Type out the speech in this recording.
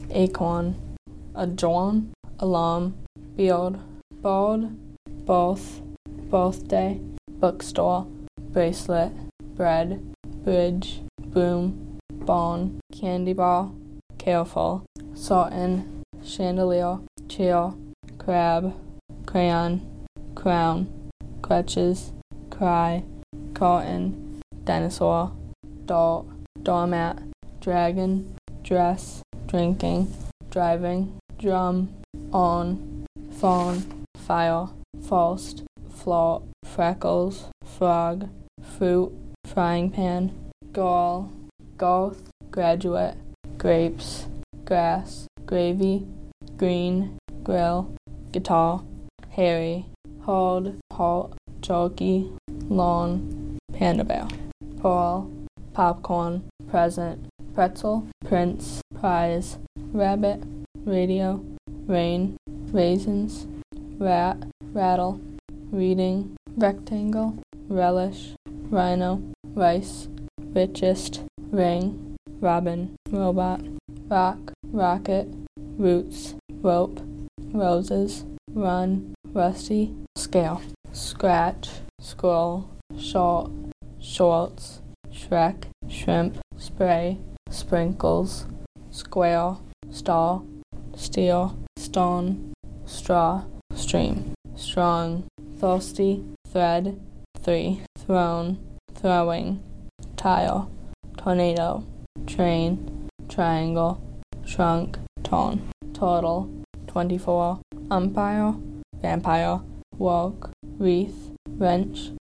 acorn, adjourn, alarm, beard, bald, both, birthday, bookstore, bracelet, bread, bridge, broom, bone, candy bar, careful, certain, chandelier, chair, crab, crayon, crown, crutches, cry, carton, dinosaur, dart, doormat, dragon, dress, drinking, driving, drum, on, phone, fire, first, float, freckles, frog, fruit, frying pan, girl, girth, graduate, grapes, grass, gravy, green, grill, guitar, hairy, hard, halt, turkey, lawn, panda bear, pearl, popcorn, present, pretzel, prince, prize, rabbit, radio, rain, raisins, rat, rattle, reading, rectangle, relish, rhino, rice, richest, ring, robin, robot, rock, rocket, roots, rope, roses, run, rusty, scale, scratch, scroll, short, shorts, shrek, shrimp, spray, sprinkles, square, star, steel, stone, straw, stream, strong, thirsty, thread, 3, throne, throwing, tile, tornado, train, triangle, trunk, tone, turtle, 24, umpire, vampire, walk, wreath, wrench,